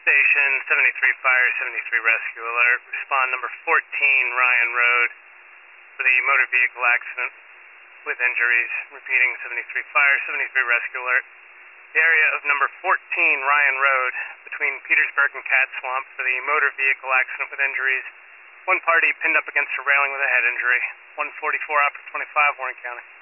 station, 73 fire, 73 rescue alert. Respond number 14, Ryan Road, for the motor vehicle accident with injuries. Repeating, 73 fire, 73 rescue alert. The area of number 14, Ryan Road, between Petersburg and Cat Swamp, for the motor vehicle accident with injuries. One party pinned up against a railing with a head injury. 144 operative 25, Warren County.